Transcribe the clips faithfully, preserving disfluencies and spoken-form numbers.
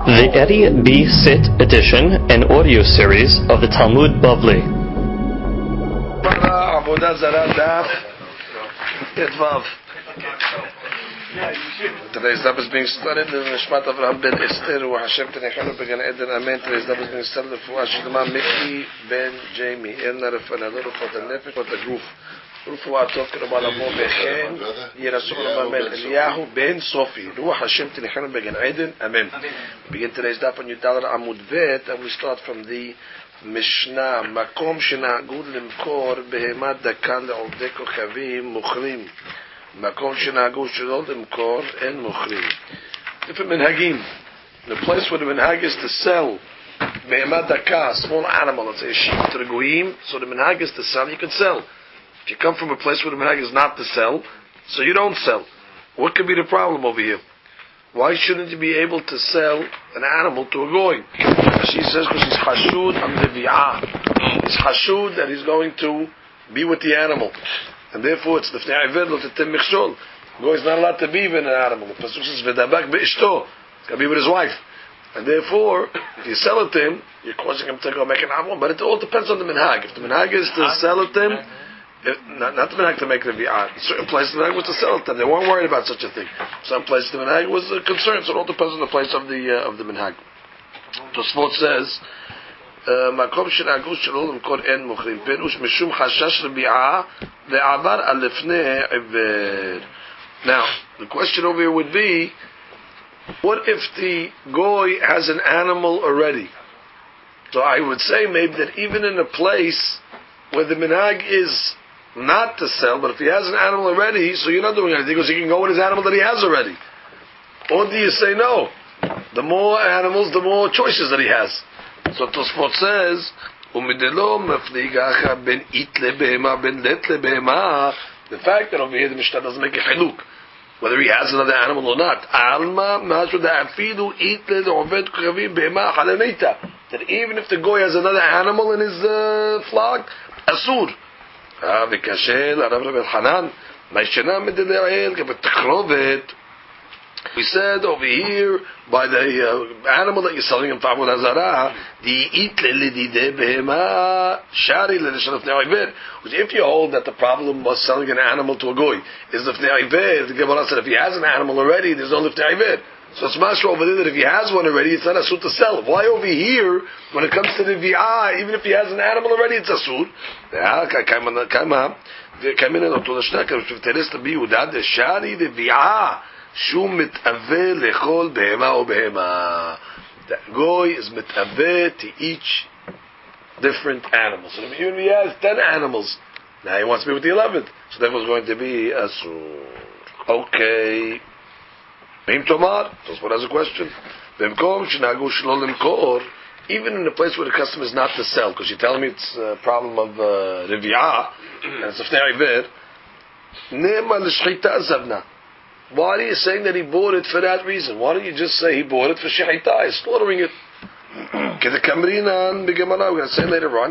The Eddie B. Sit edition and audio series of the Talmud Bavli. Today's daf is being studied in Nishmat Avraham ben Esther who Hashem Tenechanu began Eden Amen. Today's daf is being studied for Ashidma Miki ben Jamie Elna Refanador for the Nefesh for the Gruf Rufu Atov Kerabalamo Bechen Yerasum Amen Eliyahu ben Sofi Ruach Hashem Tenechanu began Eden Amen. Begin today's daf on Yudal Amud Vet and we start from the Mishnah Makom Shenagud Limkor Behemat Dakan Le'Ovdei Kochavim Muchrim Makom Shenagu Shalol Limkor and Muchrim. Different minhagim. The place where the minhag is to sell Behemat Daka, small animal, let's say a sheep to the goyim, so the minhag is to sell, you can sell. If you come from a place where the minhag is not to sell, so you don't sell. What could be the problem over here? Why shouldn't you be able to sell an animal to a goy? She says because he's hashud am levi'ah. He's hashud that he's going to be with the animal. And therefore it's the fnei aved lo tetem michshol. Goy is not allowed to be with an animal. The pasuk says v'dabak be'ishto. He's going to be with his wife. And therefore, if you sell it to him, you're causing him to go make an animal. But it all depends on the minhag. If the minhag is to sell it to him, if, not, not the minhag to make the bi'ah. Certain places the minhag was to sell it to them. They weren't worried about such a thing. Some places the minhag was uh, concerned. So it all depends on the place of the uh, of the minhag. Tosfot says, "Makom shenagu shalol limkor en muchrim perush mishum chashash lebi'ah ve'avar al lefnei iver." Now, the question over here would be, what if the goy has an animal already? So I would say maybe that even in a place where the minhag is not to sell, but if he has an animal already, so you're not doing anything because he can go with his animal that he has already. Or do you say no? The more animals, the more choices that he has. So Tosfot says, the fact that over here the Mishnah doesn't make a chiluk whether he has another animal or not. That even if the goy has another animal in his uh, flock, asur. We said over here, by the uh, animal that you're selling him, Ta'amud Hazara, the itle behema shari l'nishal fnei oived. If you hold that the problem was selling an animal to a goy, is the fnei oived, the Gemara said if he has an animal already, there's no fnei oived. So it's mashra over there that if he has one already, it's not asur to sell. Why over here, when it comes to the vi'ah, even if he has an animal already, it's asur? Shum mitaveh lechol behema o behema. The goy is mitaveh to each different animal. So even if he has ten animals, now he wants to be with the eleventh. So that was going to be asur. Okay. Meim tomar. That's what has a question. B'mkom shenagu shelo limkor. Even in a place where the custom is not to sell, because you're telling me it's a problem of uh, revi'ah, and it's a fnei iver. Nema l'shchita zavna. Why are you saying that he bought it for that reason? Why don't you just say he bought it for shechita? He's slaughtering it. We're going to say later on,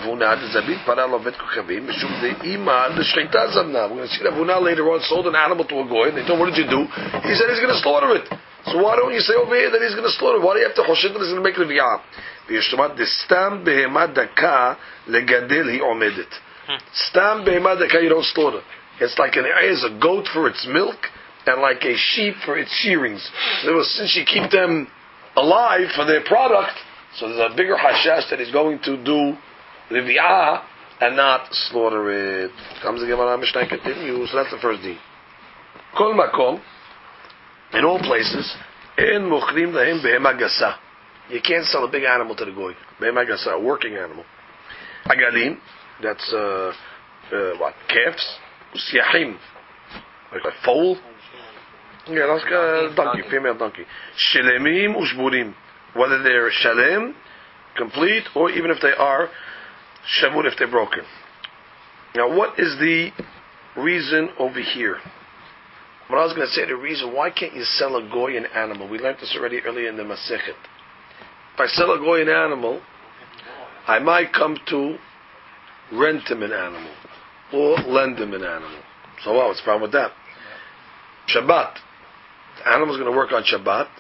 we're going to see that Ravuna later on sold an animal to a goy, and they told him, what did you do? He said he's going to slaughter it. So why don't you say over here that he's going to slaughter it? Why do you have to choshit that he's going to make it v'yah? Stam behemad daka legadel hi omedet. Stam behemad daka you don't slaughter. It's like an is a goat for its milk, and like a sheep for its shearings. So was, since you keep them alive for their product, so there's a bigger hashash that he's going to do revi'ah and not slaughter it. Comes the Gemara Mishnah continues. So that's the first deed. Kol makom, in all places, in muchrim lahem behema gasa. You can't sell a big animal to the goy. Behema gasa, a working animal. Agalim, that's uh, uh, what calves. Usyahim, like a foal. Yeah, that's a donkey, female donkey. Shalemim ushburim, whether they're shalem, complete, or even if they are shavur, if they're broken. Now, what is the reason over here? What I was going to say, the reason why can't you sell a goy an animal? We learned this already earlier in the Masechet. If I sell a goy an animal, I might come to rent him an animal or lend him an animal. So what? What's the problem with that? Shabbat. The animal's going to work on Shabbat,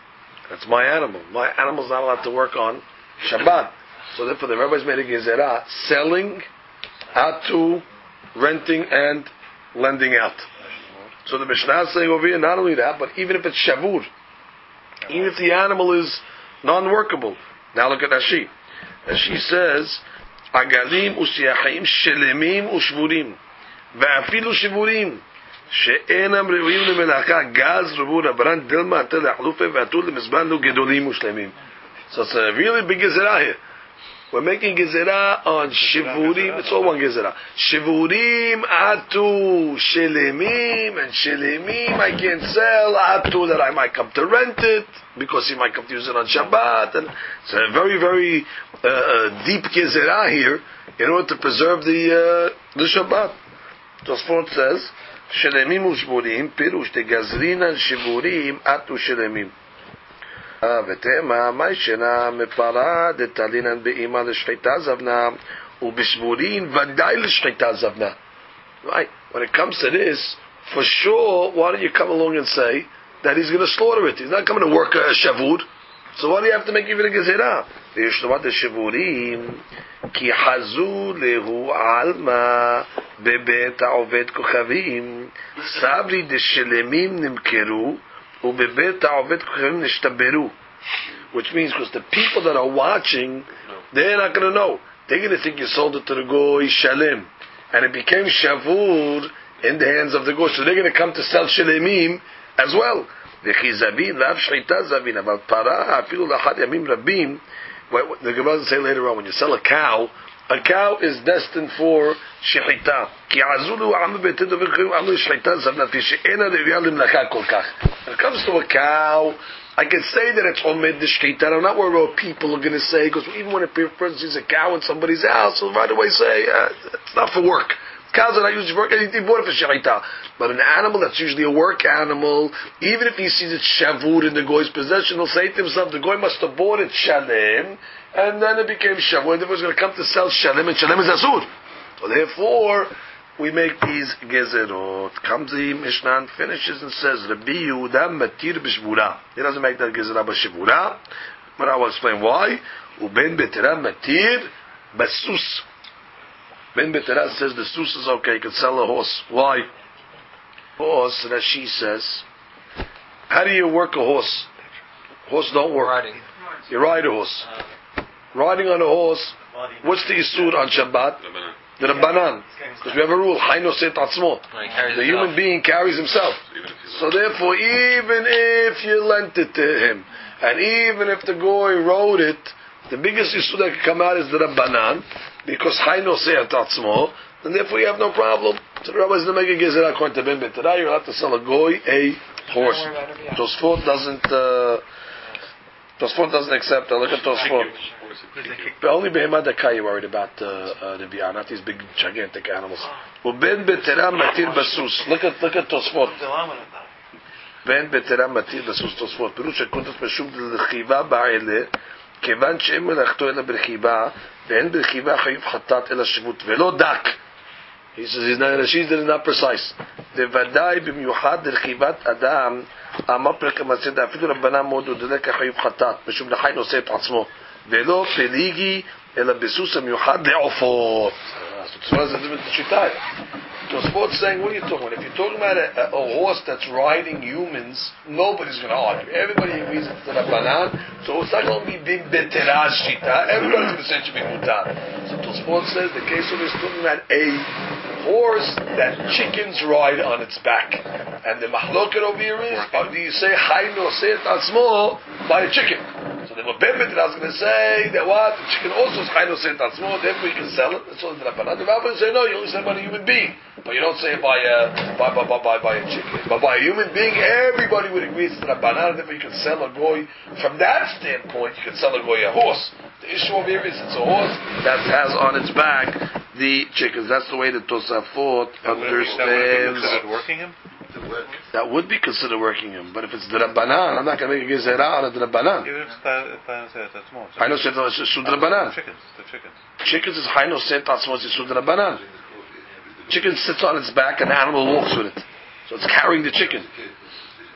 That's my animal. My animal's not allowed to work on Shabbat. So therefore the rabbis made a gezerah, selling out to renting and lending out. So the Mishnah is saying over here, not only that, but even if it's shavur, even if the animal is non-workable. Now look at Rashi. Rashi says, Agalim u'siyachim shelemim u'shvurim ve'afilu shivurim she'enam re'uim le'melacha gaz revu rabbanan dilma atel ha'chlufe ve'atul le'mizban lu gedolim u'shlemim. So it's a really big gezerah here. We're making gezerah on shivurim. It's all one gezerah. Shivurim atu shelemim, and shelemim I can't sell atu that I might come to rent it because he might come to use it on Shabbat. And it's a very very uh, uh, deep gezerah here in order to preserve the uh, the Shabbat. Tosfot says shelemim u'shvurim pirush tegazrinan shivurim atu shelemim. ותמה, מה ישנה מפרה דתלינן באימא לשחיטה זבנה ובשבורין ודאי לשחיטה זבנה. Right? When it comes to this, for sure, why don't you come along and say that he's going to slaughter it? He's not coming to work a shavur. So why do you have to make even a gezerah? וישלמת השבורים כי חזו להו עלמא בבית העובד כוכבים סברי דשלמים נמכרו which means because the people that are watching, they're not going to know. They're going to think you sold it to the goy shalim, and it became shavur in the hands of the goy. So they're going to come to sell shalimim as well. The Gemara will say later on, when you sell a cow, a cow is destined for shechita. When it comes to a cow, I can say that it's omed the shechita. I'm not worried about what people are going to say, because even when a person sees a cow in somebody's house, he'll right away say, uh, it's not for work. Cows are not used for work, he bought it for shechita. But an animal that's usually a work animal, even if he sees it shavur in the goy's possession, he'll say to himself, the goy must have bought it shalem, and then it became shavur, and therefore he's going to come to sell shalem, and shalem is asur. So therefore, we make these gezerot. Comes the Mishnah and finishes and says, Rabbi Yehuda matir b'shvura. He doesn't make that gezerah b'shvura, but I will explain why. Uben betera matir b'sus. Ben Betera says the sus is okay, you can sell a horse. Why? Horse, Rashi says, how do you work a horse? Horse don't work. Riding. You ride a horse. Riding on a horse, what's the Yisur on Shabbat? The Rabbanan. Because we have a rule, Hayno Set Atzmo. The human being carries himself. So therefore, even if you lent it to him, and even if the goy rode it, the biggest Yisur that can come out is the Rabbanan, because Hayno Set Atzmo, and therefore you have no problem. So the rabbis don't make a gezerah according to Ben Betera, you're allowed to sell a goy a horse. Tosfot doesn't, uh, Tosfot doesn't accept that. Look at Tosfot. But only Behemah Dakai you're worried about uh, uh, the Biyah, not these big, gigantic animals. Ben Betera Matir Basus. Look at, look at Tosfot. Ben Betera Matir Basus Tosfot. Pirush HaKuntas Meshub L'chiva Ba'ele, כיוון שאין מלאכתו אלא ברכיבה, ואין ברכיבה חייב חטאת אלא שבות, ולא דק. He says, he's not, Rashi is not precise. בוודאי במיוחד לרכיבת אדם, אמר פרק המעשה, אפילו רבנן מאוד ודלק חייב חטאת, משום לחי נושא את עצמו, ולא פליגי, אלא בסוס המיוחד לעופות. So what is the difference between Shittai? Tosfot's saying, what are you talking about? If you're talking about a, a, a horse that's riding humans, nobody's going to argue. Everybody agrees it's the Rabbanan, so it's not going to be big beteraj Shita. Everybody's going to say it should be mutar. So Tosfot says the case of is talking about a horse that chickens ride on its back. And the mahloket over here is, do you say Hay Noseh et Atzmo by a chicken? So the Ben Betera is going to say that what? The chicken also is Hay Noseh et Atzmo, therefore you can sell it. That's all the Rabbanan. The Rabbanan say, no, you only say about a human being. But you don't say it by a, by, by, by, by, by a chicken. But by a human being, everybody would agree it's the Rabbanan, therefore you can sell a goy. From that standpoint, you can sell a goy a horse. The issue over here is it's a horse that has on its back the chickens. That's the way that Tosafot understands. That would be considered working him? That would be considered working him. But if it's the Rabbanan, I'm not going to make a gezerah on the Rabbanan. Even if it's small. Hayno Set Atzmo is Sud Rabbanan. Chickens, the chickens. Chickens is Hayno Set Atzmo is Sud Rabbanan. Chicken sits on its back and the animal walks with it. So it's carrying the chicken.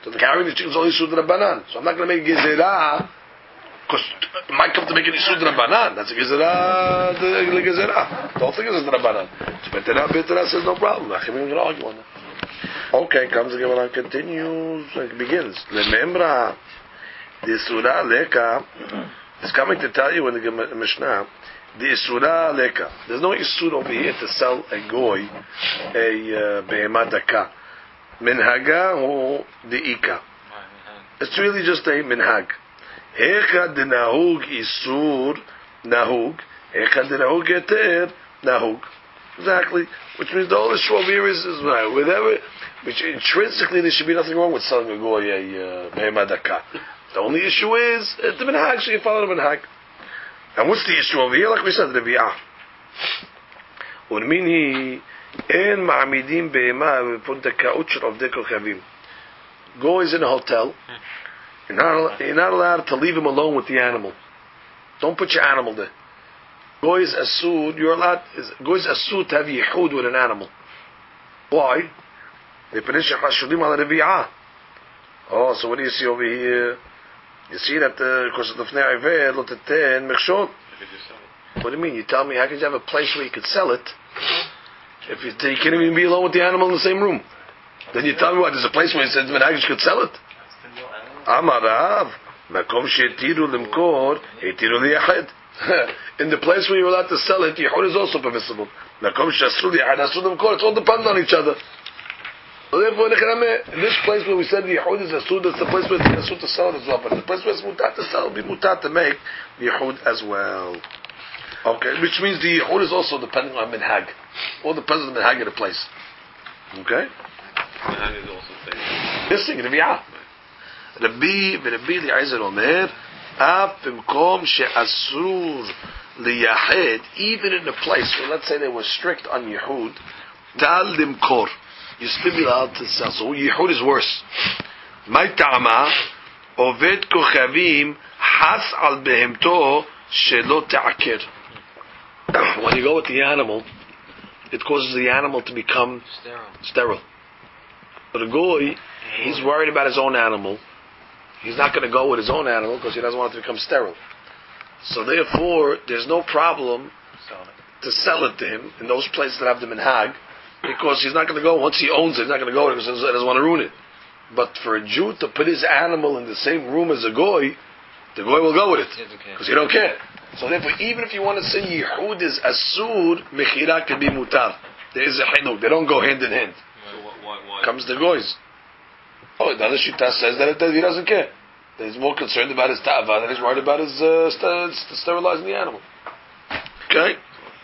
So the carrying the chicken is only Yisud Rabbanan. So I'm not going to make Gezerah, because it might come to make an Yisud Rabbanan. That's a Gezerah, the Gezerah. The whole thing is Rabbanan. So Betera, Betera says no problem. I'm going to argue on that. Okay, comes the Gemara, continues, and begins. Remember, the Surah Leka is coming to tell you in the Mishnah, the Surah Leka. There's no Isur over here to sell a goy, a Behemah Daka. Minhaga or Deika. It's really just a Minhag. Heka de Nahug Isur Nahug. Heka de Nahug Eter Nahug. Exactly. Which means the whole issue over here is, is right. Whatever, which intrinsically there should be nothing wrong with selling a goy a Behemah Daka. The only issue is uh, the Minhag, so you follow the Minhag. And what's the issue over here? Like we said, the Revi'ah. Unmini en ma'amidim be'ema v'pundaka'ut shel ovdei kochavim. Go is in a hotel. You're not, you're not allowed to leave him alone with the animal. Don't put your animal there. Go is asud. You're allowed. Go is asud to have yichud with an animal. Why? Oh, so what do you see over here? You see that because of the Fnei Iver, lot at ten mechshot. What do you mean? You tell me how could you have a place where you could sell it if you, you can't even be alone with the animal in the same room? Then you tell me what? There's a place where you said you could sell it. Amarav makom she'tiru limkor etiru liyached. In the place where you're allowed to sell it, yichud is also permissible. Makom she'asru liyached asru limkor. It all depends on each other. So therefore, in this place where we said Yehud is Asud, that's the place where it's Asud to sell it as well. But the place where it's Mutat to sell, it'll be Mutat to make Yehud as well. Okay, which means the Yehud is also depending on Minhag. All depends on the Minhag of the place. Okay? Minhag is also saying. This thing, Revi'ah. Rabbi, Rabbi Eliezer Omer, Af b'mkom she'asur liyahed, even in a place where, let's say they were strict on Yehud, Tal limkor. You still be allowed to sell. So Yehud is worse. My ta'ama oved kochavim has al behemto shelo ta'akir. When you go with the animal, it causes the animal to become sterile. sterile. But a goy, he's worried about his own animal. He's not going to go with his own animal because he doesn't want it to become sterile. So therefore, there's no problem to sell it to him in those places that have the minhag. Because he's not going to go, once he owns it, he's not going to go because he doesn't want to ruin it. But for a Jew to put his animal in the same room as a goy, the goy will go with it. Because he don't care. So therefore, even if you want to say Yehud is Asur, Mechira can be Mutar. There is a Hinuk. They don't go hand in hand. So why, why? Comes the goys. Oh, the other Shita says that he doesn't care. That he's more concerned about his ta'ava than he's worried about his uh, st- sterilizing the animal. Okay?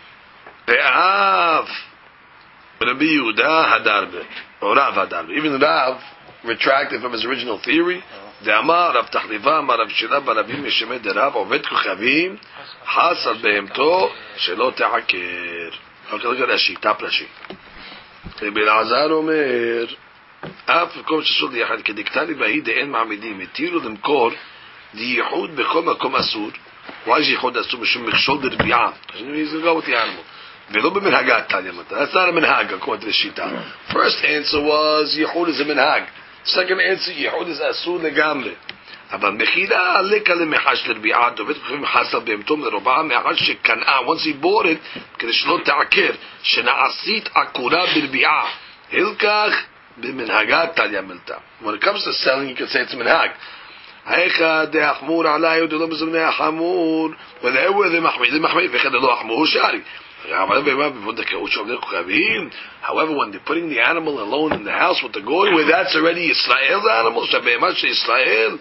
Be'av. Rabbi Yehuda Hadarbe, or Rav Hadarbe. Even Rav retracted from his original theory. The Amar Rav Tachliva, Amar Rav Shila, Barabim Yeshemed Rav, Oved Kochavim, Hasal Behemto, Shelo Te'akir. Okay, look at Rashi, Tap Rashi. Rabbi Elazar Omer, Af Kom Sheshul Yachad, Kediktani Bahi De'en Ma'amidim, Etiru Lemkor, Di Yehud Bechom Akom Asur. Why is Yehud Asur? Mishum Mechshol Derbi'ah. He's going to go with the animal. That's not a minhag according to the Shita. First answer was Yehud is a minhag. Second answer, Yehud is asur legamre. אבל מחילה עליקה למחש לרביעה, דובד כוכבים חסל בהמתום לרובעה, מאחר שקנאה, once he bought it, כדי שלא תעקר, שנעשית עקורה ברביעה, הלקח במנהגת תליה מלתה. When it comes to selling, you can say it's minhag. האחד דאחמור עלי, ודלא מזמני החמור, ולאו זה מחמיא, זה מחמיא, ואחד דלא אחמור שרי. However, when they're putting the animal alone in the house with the goy, where that's already Yisrael's animal, Yisrael,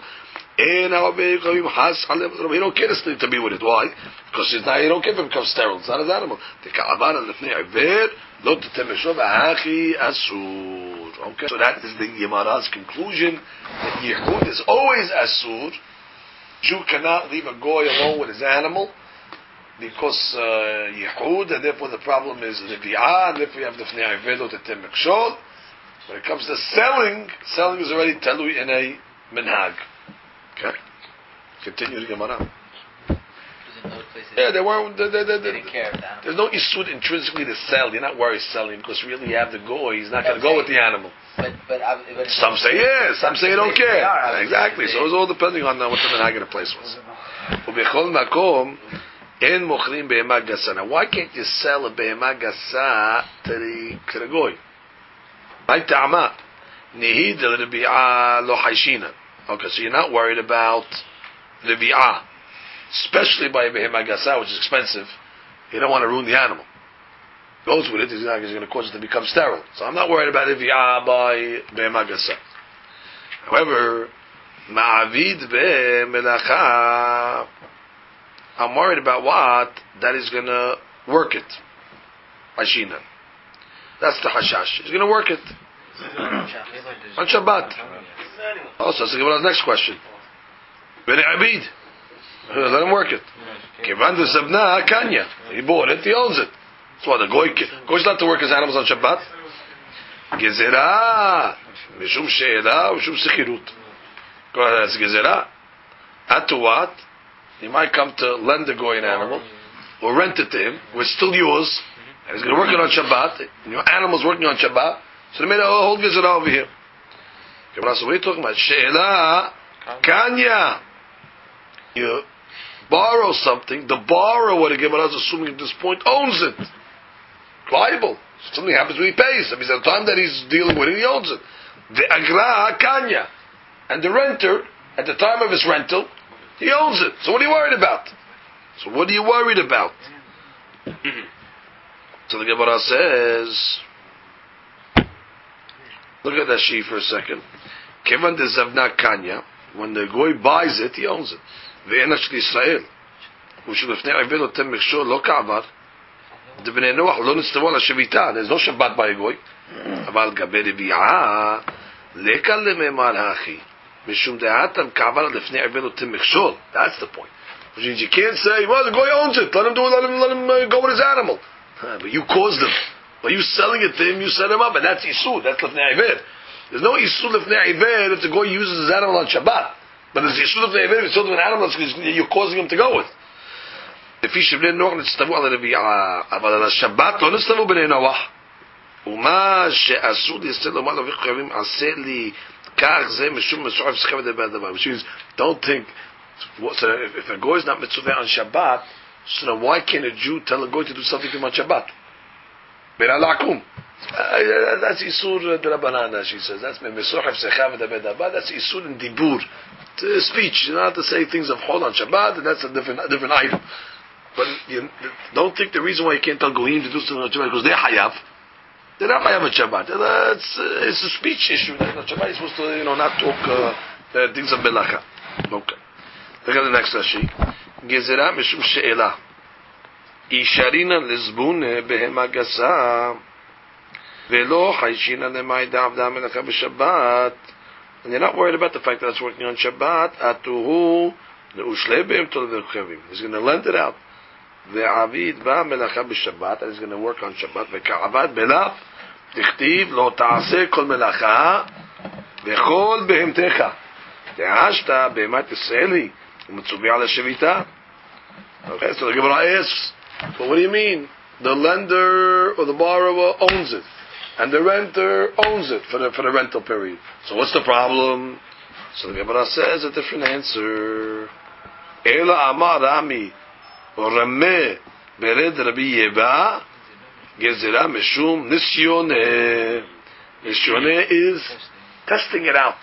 he don't care to be with it. Why? Because it's not, he don't care if it becomes sterile. It's not his animal. Okay, so that is the Gemara's conclusion that Yehud is always asur. Jew cannot leave a goy alone with his animal. Because uh, Yehud, and therefore the problem is Revi'ah, and therefore you have the Fnei Ivedot at Temekshol. When it comes to selling, selling is already telui in a minhag. Okay? Continue the Gemara. Yeah, they weren't. They, they, they, they, didn't care about there's no isud intrinsically to sell. You're not worried selling because really you have the goy. He's not going to go with the animal. But, but, uh, but Some say yes, some say you don't care. Are, Exactly. So it's all depending on uh, what the minhag of the place was. ובכל מקום אין מוכרים בהמה גסה. Now why can't you sell a בהמה גסה to the, to the goy? מה טעמה? נהיד לרביעה לא חיישינה. Okay, so you're not worried about רביעה. Especially by a בהמה גסה, which is expensive. You don't want to ruin the animal. Goes with it, he's going to cause it to become sterile. So I'm not worried about Ivi'ah by Be'ema Gasa. However, Ma'avid Be'melacha, I'm worried about what? That is going to work it. Ashina. That's the Hashash. He's going to work it. On Shabbat. Also, that's the next question. B'nei Abid. Let him work it. Kivan de Sabna Kanya. He bought it, he owns it. That's why the goy goy's not to work his animals on Shabbat. Gezerah, mishum she'ela, mishum sechirut. Go ahead, that's gezerah. Add to what? He might come to lend the goy an animal, or rent it to him, which is still yours, and he's going to work it on Shabbat, and your animal's working on Shabbat, so they made a whole gezerah over here. Okay, but so what are you talking about? She'ela, kanya. You borrow something, the borrower, the Gemara is assuming at this point, owns it. Liable. If something happens when he pays. I mean, at the time that he's dealing with it, he owns it. The agra kanya. And the renter, at the time of his rental, he owns it. So what are you worried about? So what are you worried about? So the Gemara says, look at that sheet for a second. Kevan de zavna kanya. When the goy buys it, he owns it. ואין של ישראל ושלפני עבר אותם מכשול לא כעבר בני נוח לא נצטוו על השביתה there's no שבת by a goy אבל גבי רביעה לקה למאמר האחי משום דעתם כעבר לפני עבר אותם מכשול that's the point which means you can't say well the goy owns it let him do it let him, let him uh, go with his animal but you caused him by you selling it to him you set him up and that's isur that's לפני עבר there's no isur לפני עבר if the goy uses his animal on Shabbat. But as Yisud of the Eved, it's an animal you're causing him to go with. If he should be Noach, נצטוו על הרביעה, אבל על השבת לא נצטוו בני נוח. ומה שאסור לישראל לומר לו וחייבים עשה לי כך זה משום מסועף שכב לדבר הדבר. Which means, don't think, so if, if a goy is not mitzvah on Shabbat, so then why can't a Jew tell a goy to do something to him on Shabbat? Ben alakum. That's Isur Drabanana, she says. That's Mesuchef Sechav Dabedabad. That's Isur in Dibur. Speech. You not to say things of Chol on Shabbat, and that's a different, a different item. But you don't think the reason why you can't tell Goyim to do something on Shabbat because they're Hayav. They're not Hayav on Shabbat. It's, uh, it's a speech issue. On Shabbat, you're supposed to, you know, not talk uh, uh, things of Melacha. Okay. Look at the next Rashi. Gezerah Mishum She'ela. Isharina Lizbune Behema Gasa. Velo Chayshina Lemai Davda Melacha B'Shabbat. And you're not worried about the fact that it's working on Shabbat. Atuhu Neushlebim Tol V'Chavim. He's going to lend it out. Ve'avid Ba Melacha B'Shabbat. And he's going to work on Shabbat. Ve'ka'avad Belav Tichtiv Lo Ta'aseh Kol Melacha Ve'chol Behemtecha Te'ashta Be'emat Yisraeli U'metzuvi Ala Shevita. Okay, so the Gemara asks, but what do you mean? The lender or the borrower owns it. And the renter owns it for the for the rental period. So what's the problem? So the Gemara says a different answer. Ela amar Rami or Rameh bered Rabbi Yeba gezerah meshum nisyoneh. Nisyoneh is testing it out.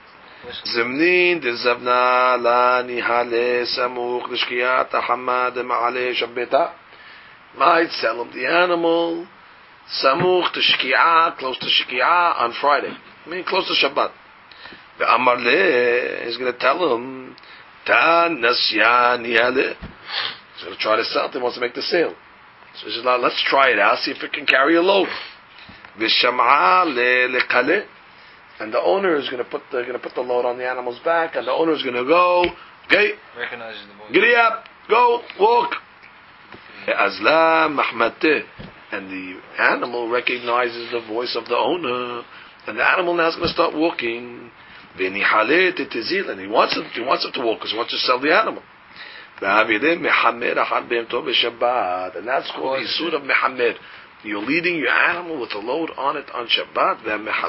Zemnin de zavna la nihale samuch l'shkiyat hamad ma'ale shabbeta. Might sell him the animal. Samuch to Shki'ah, close to Shki'ah on Friday. I mean, close to Shabbat. The Amar Le is going to tell him, Ta Nasya Niyale. He's going to try to sell it. He wants to make the sale. So he says, now let's try it out, see if it can carry a load. Visham'a Le Lekale. And the owner is going to put the, going to put the load on the animal's back, and the owner is going to go, okay, recognizes the voice. Giddy up, go, walk. Azla Mahmateh. And the animal recognizes the voice of the owner, and the animal now is going to start walking. And he wants him, he wants him to walk because he wants to sell the animal. And that's called Isur of Mehamer. you're leading your animal with a load on it on Shabbat.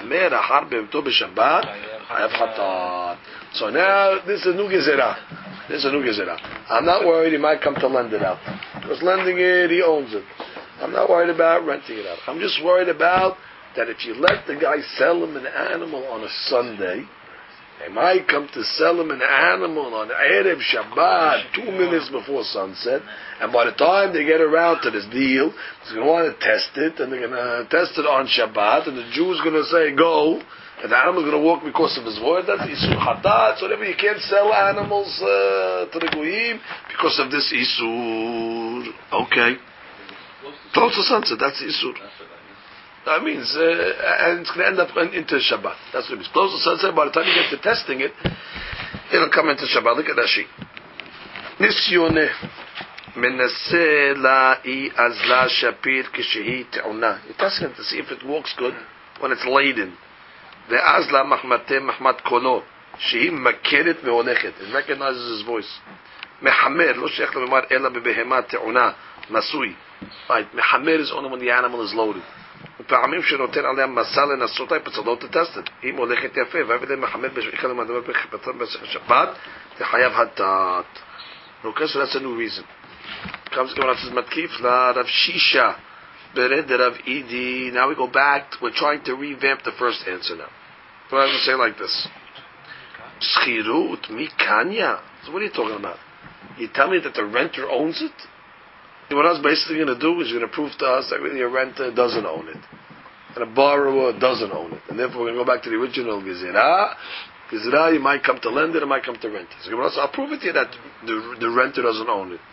So now this is a new gezerah. This is a new gezerah. I'm not worried he might come to lend it out. Because lending it, he owns it. I'm not worried about renting it out. I'm just worried about that if you let the guy sell him an animal on a Sunday, they might come to sell him an animal on Erev Shabbat, two minutes before sunset, and by the time they get around to this deal, he's going to want to test it, and they're going to test it on Shabbat, and the Jew's going to say, go, and the animal's going to walk because of his word. That's Isur Hatat, so therefore you can't sell animals uh, to the Goyim because of this Isur. Okay. Close to sunset, that's Isur. That means, uh, and it's going to end up into Shabbat. That's what it means. Close to sunset, by the time you get to testing it, it'll come into Shabbat. Look at Rashi. Nisyone menaseh la'i azla shapir kishehi te'una. You're testing it to see if it walks good when it's laden. Ve'azla mahmate mahmat kolo. Shehi makeret ve'olechet. It recognizes his voice. Mehamer, lo sheikh lememar ela bebehema te'una. Masui. Right, mehamer is only when the animal is loaded. פעמים שנותן עליהם מסע לנסות להם פצלות לטסט. אם הולכת יפה, ועבד מחמד בשביל למדבר בחפתם בשבת, תחייב הדת. Okay, so that's a new reason. Comes Gemara says Matkif la Rav Shisha bered Rav Idi. Now we go back. We're trying to revamp the first answer now. But I have to say like this: Schirut mikanya. So what are you talking about? You tell me that the renter owns it? What I was basically going to do is going to prove to us that really a renter doesn't own it. And a borrower doesn't own it. And therefore we're going to go back to the original Gezerah. Gezerah, you might come to lend it, it might come to rent it. So I'll prove it to you that the, the renter doesn't own it.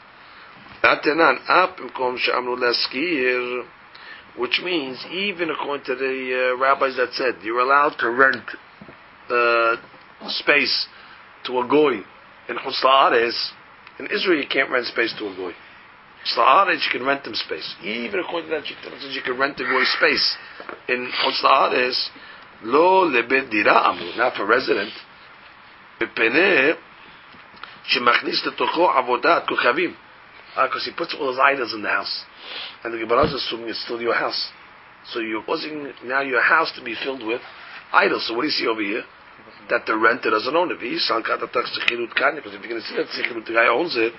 Which means, even according to the uh, rabbis that said, you're allowed to rent uh, space to a goy in Chutz La'aretz. In Israel you can't rent space to a goy. La'aretz, you can rent them space. Even according to that, you can rent the goy space. In Chutz La'aretz, lo lebet dira amru, not for resident. Bepeneh, shemachnis letocho avodat kochavim. Because he puts all his idols in the house. And the Gemara is assuming it's still your house. So you're causing now your house to be filled with idols. So what do you see over here? That the renter doesn't own it. Because if you're going to see that the guy owns it,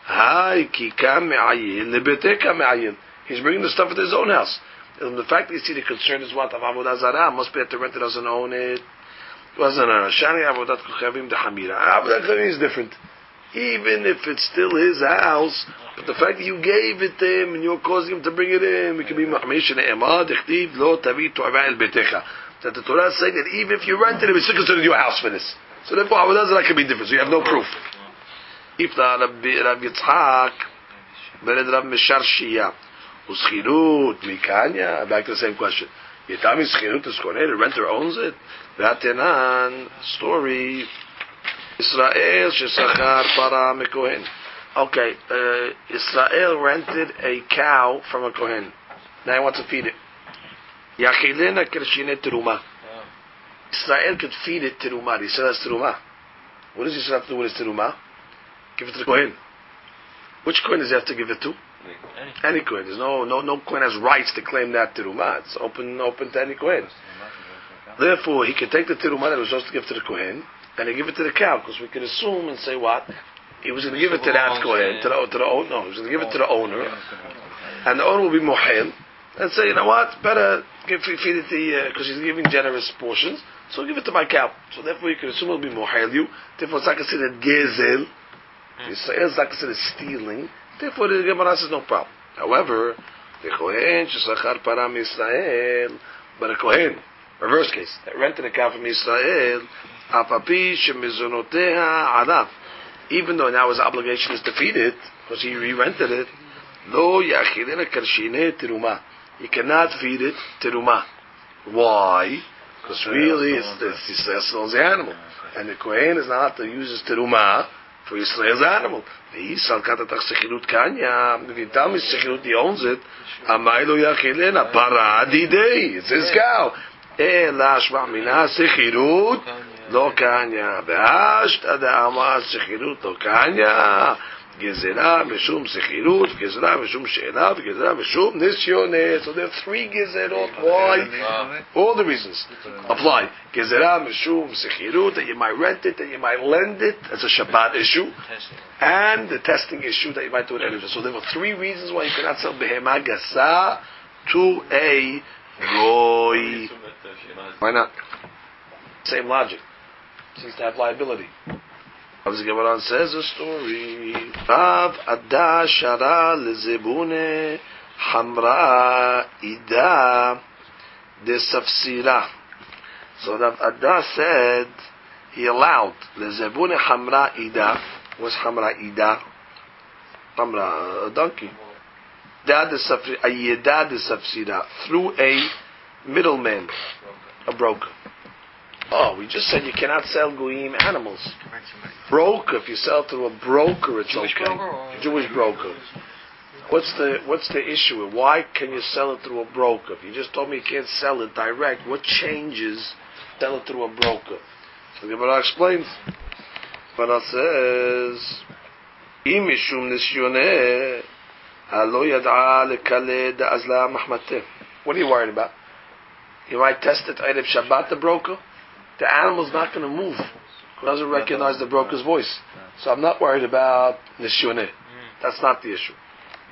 he's bringing the stuff into his own house. And the fact that you see the concern is what? Of Avodah Zarah. Must be that the renter doesn't own it. It wasn't a Shani Avodat Kochavim de Hamira. Avodat Kochavim is different. Even if it's still his house, but the fact that you gave it to him and you're causing him to bring it in, it can be Ma'amish and Emad, Echtiv, Lo, Tavi, Tu'ava El Betecha. That the Torah is saying that even if you rented it, it's still considered your house for this. So therefore, Avodah Zarah can be different. So you have no proof. If the Rav Yitzchak, Bered Rav Meshar Shia, Uschirut, Mikanya, back to the same question. Yitami Schirut is Kohen, the renter owns it. Vatenan, story, Israel Shesachar Para Mekohen. Okay, uh, Israel rented a cow from a Kohen. Now he wants to feed it. Yachilena Kershine Teruma. Israel could feed it Teruma. He said that's Teruma. What does Israel have to do with his Teruma? Give it to the Kohen. Which Kohen does he have to give it to? Any, any Kohen. There's no no no Kohen has rights to claim that Teruma. It's open open to any Kohen. Therefore, he can take the Teruma that he was supposed to give to the Kohen and he give it to the cow, because we can assume and say what? He was going to give it to that Kohen, to the, to the owner. No, he was going to give it to the owner, and the owner will be mohel and say, you know what? Better give feed it to because he's giving generous portions, so give it to my cow. So therefore, you can assume it will be mohel you. Therefore, it's not considered gezel. It's not considered stealing. Therefore, the Gemara says no problem. However, the Kohen shesachar param Israel, but a Kohen, reverse case, that rented a cow from Israel. Even though now his obligation is to feed it, because he re-rented it, lo yachilena karshine teruma. He cannot feed it teruma. Why? Because really it's the Yisrael's animal, and the Kohen is not to use his teruma for Yisrael's animal. He tell me he owns it. Amai lo yachilena paradidei. It's his cow. Elashma mina sechirut. Lo kanya, be'asht ada ama sechirut lo kanya. Gezerah mishum sechirut, gezerah mishum she'ela, gezerah mishum nisyoneh. So there are three gezerot. Why? All the reasons apply. Gezerah mishum sechirut, that you might rent it, that you might lend it. That's a Shabbat issue. And the testing issue that you might do it anyway. So there were three reasons why you cannot sell behema gasa to a goy. Why not? Same logic. Seems to have liability. As the Gemara says a story. Rav Ada Shara lezebune hamra ida de safsira. So Rav Ada said he allowed lezebune hamra ida. What's hamra ida? Hamra, a donkey. Da de safsira, a yeda de safsira, through a middleman, a broker. Oh, we just said you cannot sell goyim animals. Broker, if you sell through a broker, it's Jewish okay. broker or- Jewish broker. What's the what's the issue? Why can you sell it through a broker? If you just told me you can't sell it direct, what changes sell it through a broker? So the Gemara explains. Gemara says, "Im mishum nisyoneh, halo yad'a lekale da'azla mahmateh." What are you worried about? You might test it Erev Shabbat, the broker. The animal's not going to move. He doesn't recognize the broker's voice. So I'm not worried about Nishuneh. That's not the issue.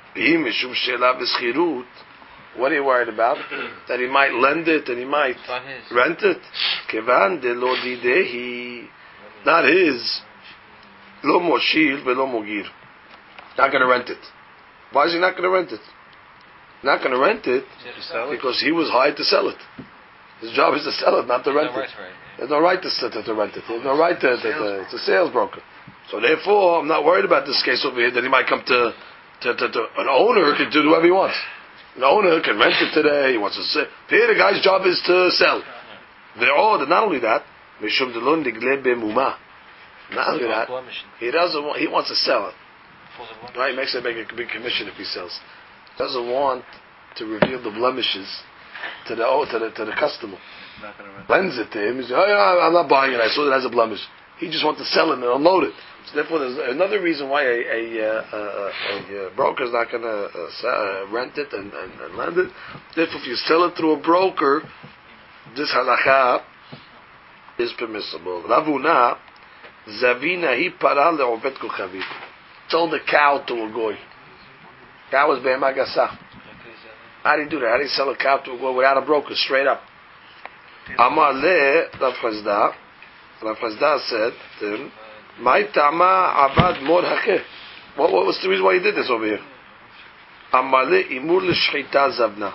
What are you worried about? That he might lend it and he might rent it. Kevan de lo didehi. Not his. Lo moshil velo mogir. Not going to rent it. Why is he not going to rent it? Not going to rent it because he was hired to sell it. His job is to sell it, not to rent it. There's no right to, to, to rent it. There's no right to, to, to, it's a sales broker. So therefore, I'm not worried about this case over here that he might come to, to, to, to an owner can do whatever he wants. An owner can rent it today, he wants to sell. Here the guy's job is to sell. They're all, not only that, Mishum delun digle b'muma. Not only that, he doesn't want, he wants to sell it. Right? He makes a big, big commission if he sells. Doesn't want to reveal the blemishes to the oh, to the to the customer. Lends it to him. He says, "Oh, yeah, I'm not buying it. I saw it has a blemish." He just wants to sell it and unload it. So therefore, there's another reason why a a, a, a, a broker is not going to uh, uh, rent it and, and, and lend it. Therefore, if you sell it through a broker, this halacha is permissible. Ravuna zavina hi para le'ovet kochavi. Sold a cow to a goy. Cow was behema gasa. How do you do that? How do you sell a cow to a goy without a broker? Straight up. Amar le Rav Chazda. Rav Chazda said to him, "My tama avad mor hakeh." What what was the reason why he did this over here? Amar le imur l'shchita zavna.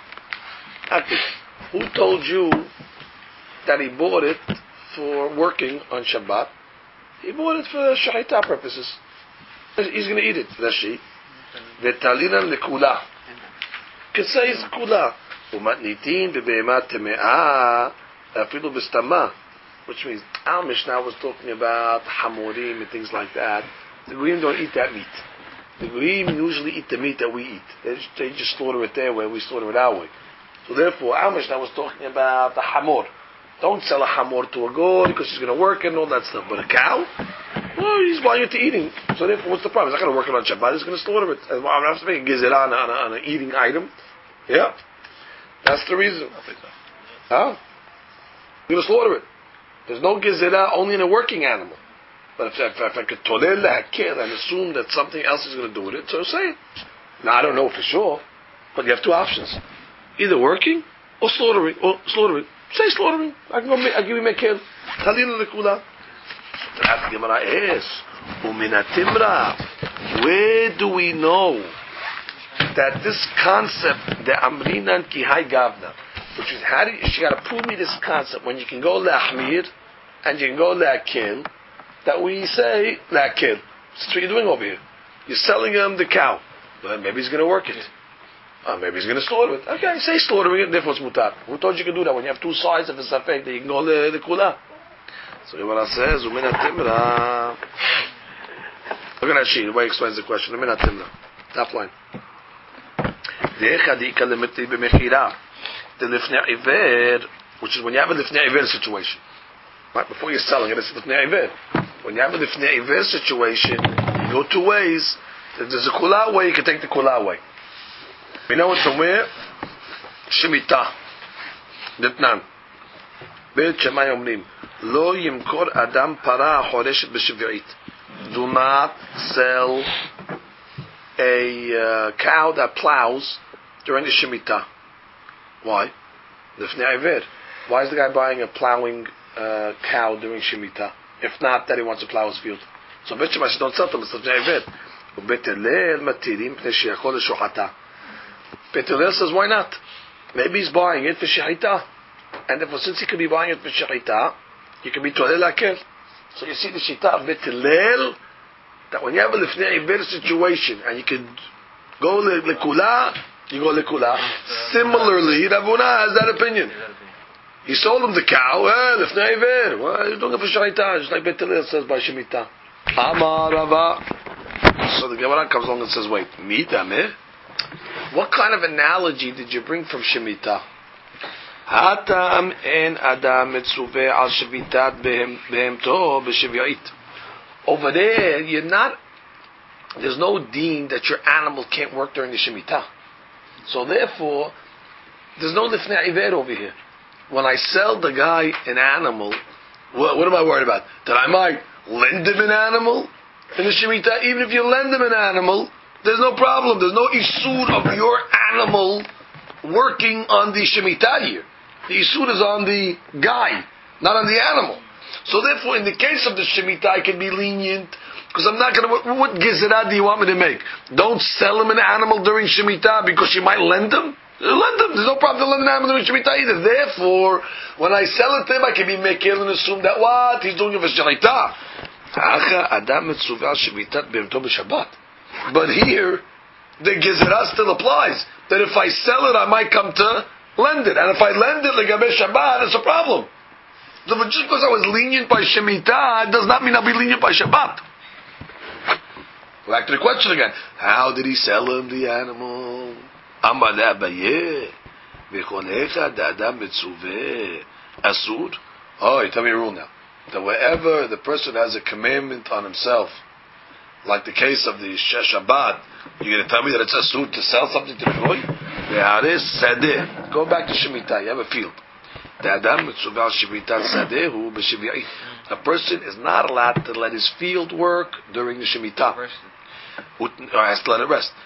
Who told you that he bought it for working on Shabbat? He bought it for shchita purposes. He's going to eat it. Rashi. V'talinan lekula. Could say it's kula. Umatnitin b'beimat teme'ah afilu b'stama. Which means our Mishnah was talking about hamorim and things like that. The Goyim don't eat that meat. The Goyim usually eat the meat that we eat. They just, they just slaughter it their way, we slaughter it our way. So therefore, our Mishnah was talking about the hamor. Don't sell a hamor to a goy because he's going to work and all that stuff. But a cow, well, he's buying it to eating. So therefore, what's the problem? He's not going to work it on Shabbat. He's going to slaughter it. I'm going to have to make a gezerah on, on, on an eating item. Yeah, that's the reason. Huh? You're going to slaughter it. There's no gezerah only in a working animal. But if, if, if I could tolel hakir and assume that something else is going to do with it, so say it. Now I don't know for sure, but you have two options: either working or slaughtering. Or slaughtering. Say slaughtering. I can go. I give you mekil. Talil lekula. That's Gemara is uminatimra. Where do we know that this concept, the amrinan ki hay gavna, which is how do you, she got to prove me this concept when you can go le'achmir and you can go le'akil, that we say le'akil. That's what you're doing over here. You're selling him the cow. Well, maybe he's going to work it. Uh, maybe he's going to slaughter it. Okay, say slaughtering it, therefore it's mutar. Who told you can do that? When you have two sides of a safek, that you can go le, le kula. So Gemara says, Umina Timra. Look at that sheet, the way he explains the question. Umina Timra. Top line. The lifnei iver, which is when you have a lifnei iver situation. Right? Before you're selling it, it's lifnei iver. When you have a lifnei iver situation, you go two ways. If there's a kula way, you can take the kula way. We know it from where? Shemitah. Ditnan. Beit Shammai omrim. Lo yimkor adam para horeshet b'shvi'it. Do not sell a uh, cow that plows during the Shemitah. Why? Lifnei Iver. Why is the guy buying a plowing uh, cow during Shemitah? If not, that he wants to plow his field. So Beit Shammai says, don't sell them. It's Lifnei Iver. Beit Hillel matirim pnei sheyachol l'shochata. Beit Hillel says, why not? Maybe he's buying it for shechita, and therefore, since he could be buying it for shechita, he could be tolei lakel. So you see the shita of Beit Hillel, that when you have a lifnei iver situation and you can go lekula, you go lekula. Similarly, Rav Huna has that opinion. He sold him the cow. Eh, lifnei iver. Why are you doing it for shechita? Just like Beit Hillel says by shemita. Amar Rava. So the Gemara comes along and says, wait, midameh. What kind of analogy did you bring from Shemitah? Hatam en adam mitzuveh al shvitat behemto b'shvi'it. Over there, you're not. There's no deen that your animal can't work during the Shemitah. So therefore, there's no lifnei iver over here. When I sell the guy an animal, what, what am I worried about? That I might lend him an animal in the Shemitah? Even if you lend him an animal, there's no problem. There's no isur of your animal working on the Shemitah here. The isur is on the guy, not on the animal. So therefore, in the case of the Shemitah, I can be lenient, because I'm not going to, what, what gezerah do you want me to make? Don't sell him an animal during Shemitah because you might lend him? Lend him. There's no problem to lend an animal during Shemitah either. Therefore, when I sell it to him, I can be mekil and assume that what? He's doing it for Shemitah. Adam mitzuvah Shemitah b'yomto b'Shabbat. But here, the gezerah still applies. That if I sell it, I might come to lend it. And if I lend it, legabe Shabbat, it's a problem. So just because I was lenient by Shemitah, does not mean I'll be lenient by Shabbat. Back to the question again. How did he sell him the animal? Amar le'abaye, v'chonecha da'adam mitzuveh asur. Oh, you tell me a rule now. That wherever the person has a commandment on himself, like the case of the Shabbat, you're going to tell me that it's asur to sell something to the goy? Go back to Shemitah. You have a field. A person is not allowed to let his field work during the Shemitah. Or has to let it rest.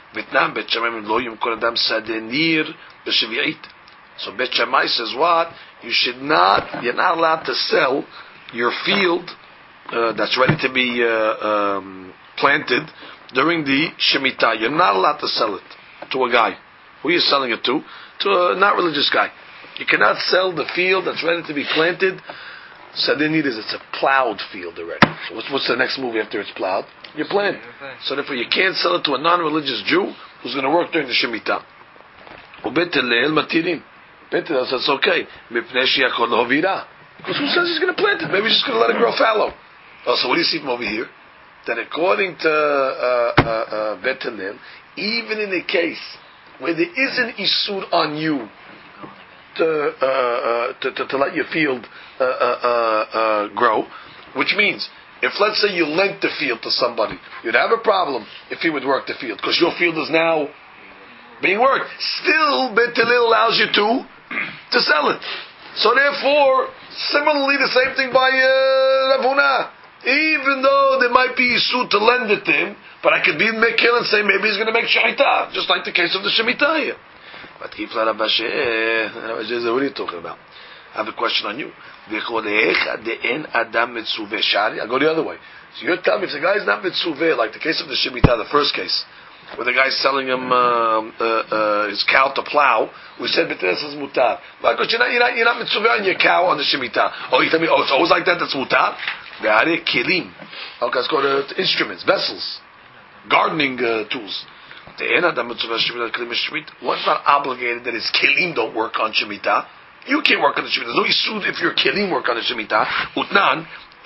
So Bet Shammai says what? You should not, you're not allowed to sell your field uh, that's ready to be uh, um, planted during the Shemitah. You're not allowed to sell it to a guy. Who are you selling it to? To a not religious guy. You cannot sell the field that's ready to be planted. Sadinid is it's a plowed field already. So what's, what's the next move after it's plowed? You plant. So therefore you can't sell it to a non-religious Jew who's going to work during the Shemitah. Bet Hillel matirin. Bet Hillel says it's okay. Because who says he's going to plant it? Maybe he's just going to let it grow fallow. Oh, so what do you see from over here? That according to uh, uh, uh, Bet Hillel, even in a case where there is an isur on you to, uh, uh, to, to, to let your field uh, uh, uh, uh, grow, which means if let's say you lent the field to somebody, you'd have a problem if he would work the field because your field is now being worked. Still, Bet Hillel allows you to to sell it. So therefore, similarly, the same thing by uh, Rav Huna. Even though there might be isur to lend it to him, but I could be in Mekil and say maybe he's going to make shechita, just like the case of the Shemitah here. But Kifla Rav Asher, what are you talking about? I have a question on you. I'll go the other way. So you're telling me if the guy is not mitzuveh, like the case of the Shemitah, the first case, where the guy's selling him uh, uh, uh, his cow to plow, we said b'teres is mutar. Because you're not, you're not, you're not mitzuveh on your cow on the Shemitah. Oh, you tell me, oh, it's always like that, that's mutar? Kelim. Okay, it's called uh, instruments, vessels, gardening uh, tools. One's not obligated that his kelim don't work on Shemitah. You can't work on the Shemitah. There's no isud if your kelim work on the Shemitah. Utnan.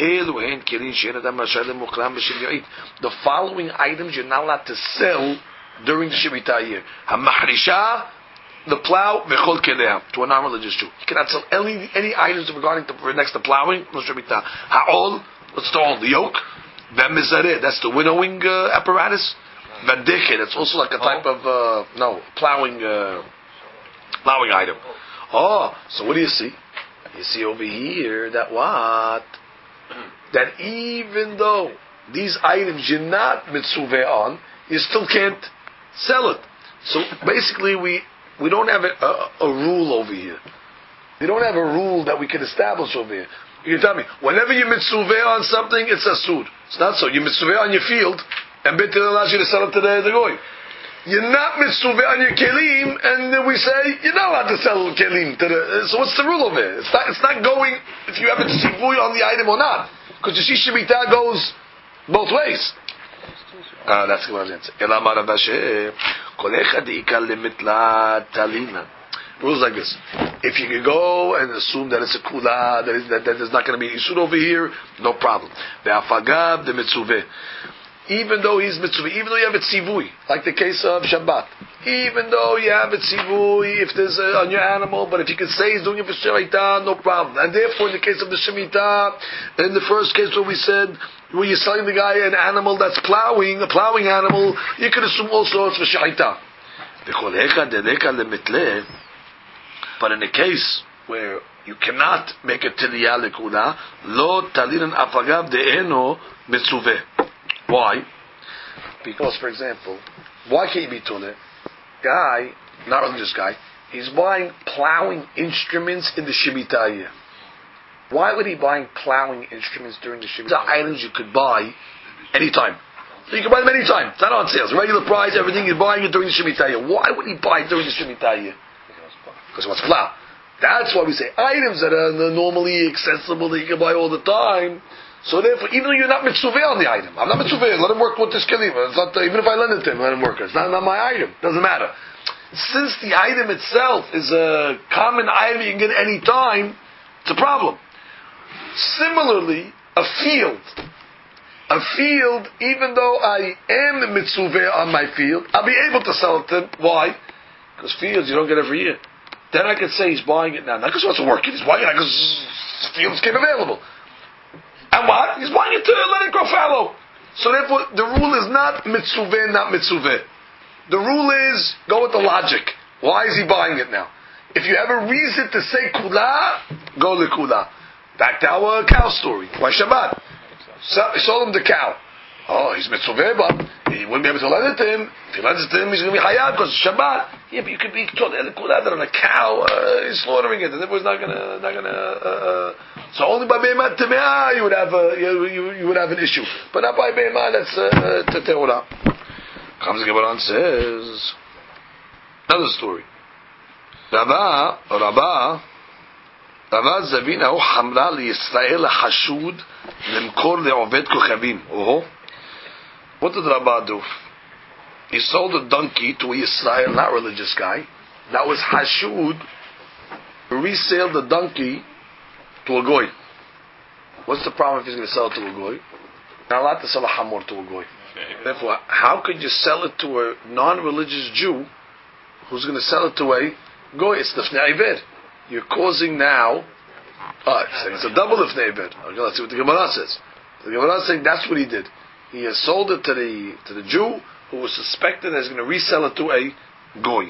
The following items you're not allowed to sell during the Shemitah year. Hamahrisha, the plow, v'chol keleha, to a non-religious Jew. You cannot sell any any items regarding to, next to plowing, no Shemitah. Ha'ol, what's the all? The yoke? V'mizareh, that's the winnowing uh, apparatus. Vadeke, that's also like a type of, uh, no, plowing, uh, plowing item. Oh, so what do you see? You see over here that what? That even though these items you're not mitzuveh on, you still can't sell it. So basically we, we don't have a, a, a rule over here. We don't have a rule that we can establish over here. You tell me, whenever you mitzuveh on something, it's asur. It's not so. You mitzuveh on your field, and Beit Hillel allows you to sell it to the, the goy. You're not mitzuveh on your kelim, and then we say you're not allowed to sell kelim to the. So what's the rule over here? It's not. It's not going if you have a tzivui on the item or not, because you see shemitah goes both ways. Ah, that's the answer. Elamar Avashe, kolecha deikal limitla talina. Rules like this: if you can go and assume that it's a kula, that, is, that, that there's not going to be isur over here, no problem. Ve'afagav the mitzuveh. Even though he's mitzvah, even though you have a tzivui, like the case of Shabbat, even though you have a tzivui, if there's a, on your animal, but if you can say he's doing it for shemitah, no problem. And therefore, in the case of the shemitah, in the first case where we said, where you're selling the guy an animal that's plowing, a plowing animal, you could assume also it's for shemitah. But in the case where you cannot make a tiliyah lekula, lo talinan afagav de'eno mitzuveh. Why? Because, for example, why can't you be tuleh? Guy, not religious guy, he's buying plowing instruments in the Shemitah year. Why would he buy plowing instruments during the Shemitah? These are items you could buy anytime. So you can buy them anytime. It's not on sale. It's regular price, everything you're buying it during the Shemitah year. Why would he buy it during the Shemitah year? Because he wants plow. That's why we say items that are normally accessible that you can buy all the time. So therefore, even though you're not mitzuveh on the item, I'm not mitzuveh, let him work with this kelim. It's not, even if I lend it to him, let him work. It's not, not my item. Doesn't matter. Since the item itself is a common item you can get any time, it's a problem. Similarly, a field. A field, even though I am mitzuveh on my field, I'll be able to sell it to him. Why? Because fields you don't get every year. Then I could say he's buying it now. Not because he wants to work it, he's buying it because fields came available. And what? He's buying it to let it grow fallow. So therefore, the rule is not mitzuveh, not mitzuveh. The rule is, go with the logic. Why is he buying it now? If you have a reason to say kula, go le kula. Back to our cow story. Why Shabbat? So, sold him the cow. Oh, he's mitzuveh, but he wouldn't be able to lend it to him. If he lends it to him, he's going to be hayab because it's Shabbat. Yeah, but you could be told le kula that on a cow, uh, he's slaughtering it, and therefore he's not going to, not going to, uh, so only by Be'emat Temeah you would have a, you, you, you would have an issue, but not by Be'emat that's uh, Teteora. Comes the Gemara and says another story. Rava, Rava, Rava Zavina hu hamra liYisrael hashud lemkor le'oved kochavim. Oh, what did Rava do? He sold a donkey to a Yisrael, not religious guy. That was hashud. Resale the donkey to a goy. What's the problem if he's going to sell it to a goy? Not allowed to sell a hamor to a goy. Therefore, how could you sell it to a non-religious Jew who's going to sell it to a goy? It's the fnei aved. You're causing now. Uh, it's a double fnei aved. Okay, let's see what the Gemara says. The Gemara is saying that's what he did. He has sold it to the to the Jew who was suspected as going to resell it to a goy.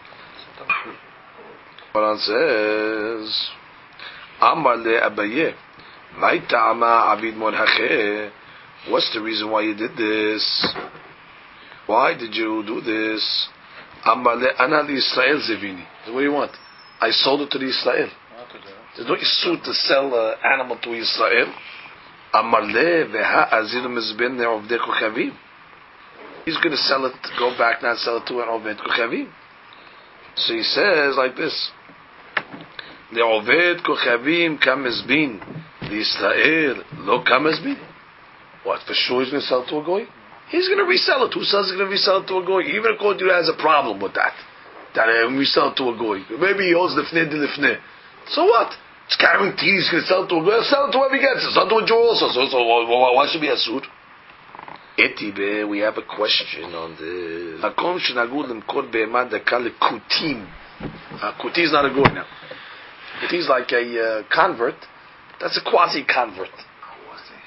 Gemara says. Amar le Abaye, my ta'ama avid monhache. What's the reason why you did this? Why did you do this? Amar le ana li Israel zevini. What do you want? I sold it to the Israel. There's no issue to sell an animal to Israel. Amar le veha azir mizben ne'ovdei kochavim. He's going to sell it, go back now and sell it to an oved kochavim. So he says like this. לעובד כוכבים כמזבין, לישראל לא כמזבין. What, for sure he's going to sell it to a goy? He's going to resell it. Who says he's going to resell it to a goy? Even according to you has a problem with that. That uh, we sell it to a goy. Maybe he owes lifnei de lifnei. So what? It's guaranteed he's going to sell it to a goy. He'll sell it to whoever he gets. It's not to a Jew also. So, so why should be asur? Etibe, we have a question on this. Makom shenagud lemkor be'emad daka lekutim. Kuti is not a goy now. If he's like a uh, convert, that's a quasi-convert.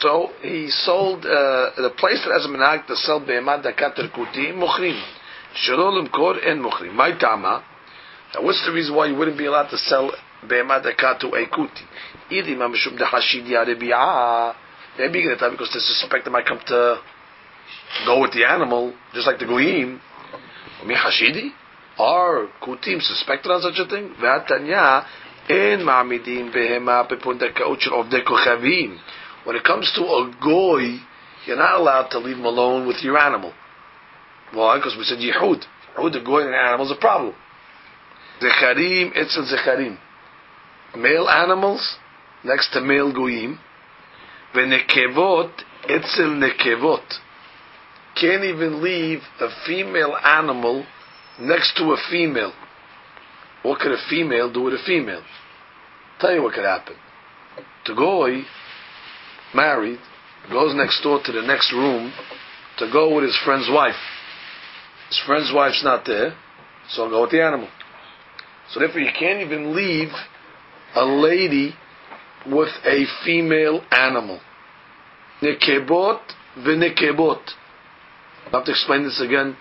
So he sold uh, the place that has a minhag to sell be'emad dakat terkuti muchrim. Shelo limkor en muchrim. My tama. Now, what's the reason why you wouldn't be allowed to sell be'emad dakat to a kuti? Idi ma mishum dehashid yarebiah. Maybe you're going to tell because they suspect they might come to go with the animal, just like the goyim. Mi hashidi? Are kutim suspected on such a thing? Ve'atanya en ma'amidim behema bepundakaot shel ovdei kochavim. When it comes to a goy, you're not allowed to leave him alone with your animal. Why? Because we said yehud. Yehud, the goy and the animal is a problem. Zecharim, etzel zecharim. Male animals next to male goyim. Venekevot, etzel nekevot. Can't even leave a female animal next to a female. What could a female do with a female? Tell you what could happen. The goy, married, goes next door to the next room to go with his friend's wife. His friend's wife's not there, so I'll go with the animal. So therefore you can't even leave a lady with a female animal. Nekebot v'nekebot. I have to explain this again.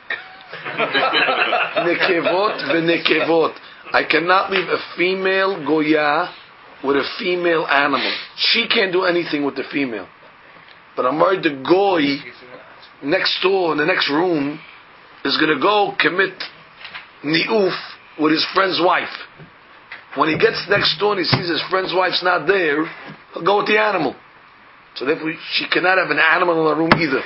Nekevot v'nekevot. I cannot leave a female goya with a female animal. She can't do anything with the female. But I'm worried the goy next door in the next room is going to go commit ni'uf with his friend's wife. When he gets next door and he sees his friend's wife's not there, he'll go with the animal. So therefore she cannot have an animal in the room either.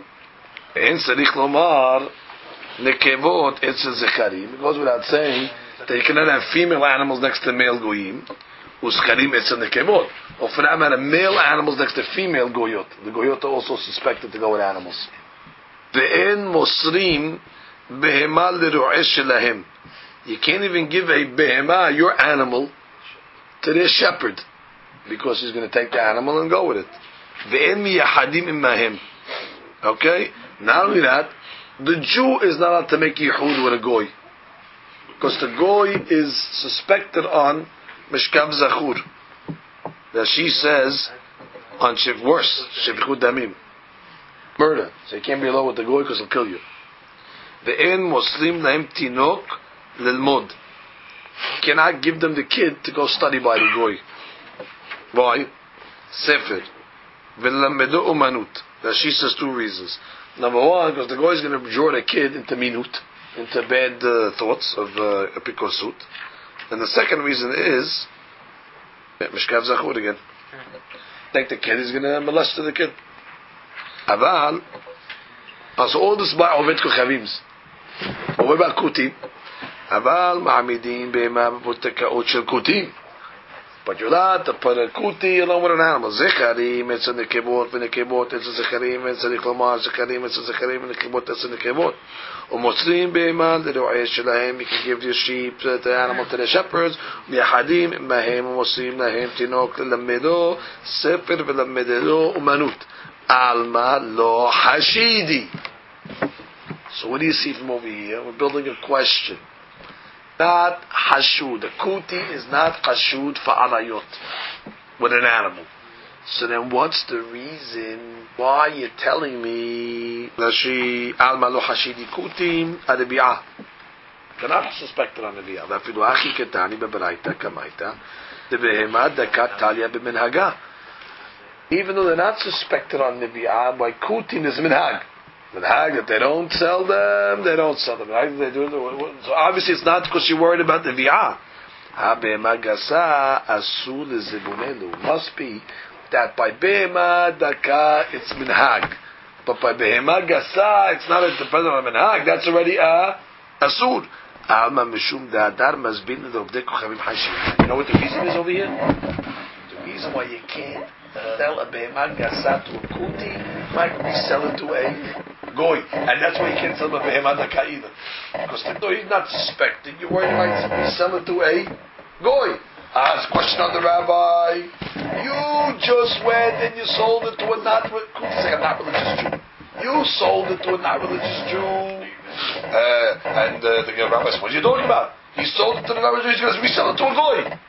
And Sarich Lomar nekevot etzel zecharim. It goes without saying that you cannot have female animals next to male goyim. Uskarim etzel nekevot. Or for that matter, male animals next to female goyot. The goyot are also suspected to go with animals. Ve'en mosrim behema leru'esh shelahem. You can't even give a behema, your animal, to their shepherd, because he's going to take the animal and go with it. Ve'en miyahadim imahem. Okay? Not only that, the Jew is not allowed to make yehud with a goy, because the goy is suspected on mishkav zachur. That she says on shiv worse, shivchud damim, murder. So you can't be alone with the goy because he'll kill you. Ve'en moslim lahem tinok lilmod. Cannot give them the kid to go study by the goy. Why? Sefer v'lamedo umanut. That she says two reasons. Number one, because the goy is going to draw the kid into minut, into bad uh, thoughts of uh, a pikosut. And the second reason is mishkav zachur again. Think the kid is going to molest the kid. Aval, so all this by ovet kochavims. But what about kutim? Aval ma'amidim be'ema b'potekaot shel kutim. But you're allowed to put a kuti along with an animal. Zecharim, it's a nekebot, v'nekebot, it's a zecharim, it's a niklomar, zecharim, it's a zecharim, v'nekebot, it's a nekebot. Umosrim be'eman, l'ru'esh shelahem, you can give your sheep, the animal to the shepherds. Miyahadim, mahem, umosrim lahem, tinok, l'lamedo, sefer v'lamedo, umanut. Alma lo hashidi. So what do you see from over here? We're building a question. Not hashud. The kuti is not hashud for arayot with an animal. So then, what's the reason why you're telling me that she alma lo hashidi kutim adebiyah? They're not suspected on the biyah. Vafilu achi ketani beberaita kamaita debehema dakat talia b'minhaga. Even though they're not suspected on the biyah, by kutim is minhag. Minhag, if they don't sell them, they don't sell them. They do, so obviously it's not because you're worried about the v'ah. Ha-behema gasa asul zebunenu. Must be that by behema daka it's minhag. But by behema gasa, it's not dependent on minhag. That's already a asur. Alma mishum da'adar mazbin l'ovdei kochavim hashim. You know what the reason is over here? The reason why you can't sell a behema gasa to a kuti, might be sell it to a goy, and that's why you can't sell a behema daka either, because though he's not suspecting, you're worried he might sell it to a goy. Ask a question on the rabbi. You just went and you sold it to a not it's like a not religious Jew. You sold it to a not religious Jew, uh, and uh, the rabbi says, "What are you talking about? He sold it to the not religious Jew because we sell it to a goy."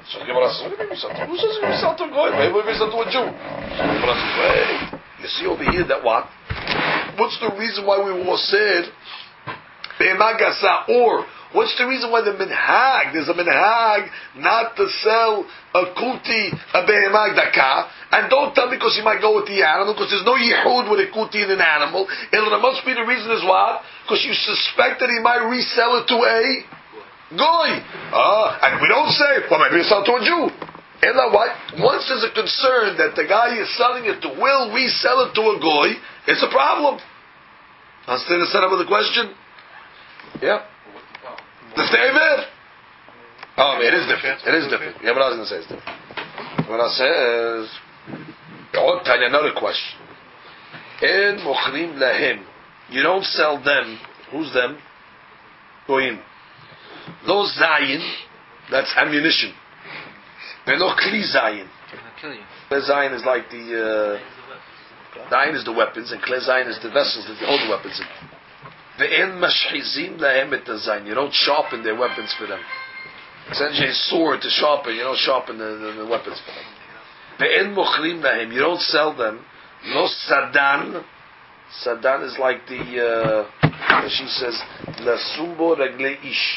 So the Gemara says, what do you mean we sell to? Who says we sell to a goy? Maybe we sell to a Jew. So the Gemara says, wait, you see over here that what? What's the reason why we were said Be'emagasa, or what's the reason why the minhag, there's a minhag not to sell a kuti, a be'emag daka, and don't tell me because you might go with the animal, because there's no yihud with a kuti and an animal, and there must be the reason is what? Because you suspect that he might resell it to a goy. Uh, and we don't say, well maybe you sell it to a Jew. And what? Once there's a concern that the guy is selling it to will resell it to a goy, it's a problem. Understand the setup of the question? Yeah. The statement? Oh, it is different. It is different. Yeah, but I was going to say it's different. What I says, I'll tell you another question. In Mukhrim Lahim, you don't sell them. Who's them? Goyim. Those Zayin, that's ammunition. They're no Kli Zayin. Kli Zayin is like the, uh, Zayin is the weapons, and Kli Zayin is the vessels that they hold the weapons in. Ve'en mashchizim lahem et zayin. You don't sharpen their weapons for them. Send you a sword to sharpen. You don't sharpen the, the, the weapons for them. Ve'en mochrim lahem. You don't sell them. No sadan. Sadan is like the. Uh, she says lasumbo regle ish.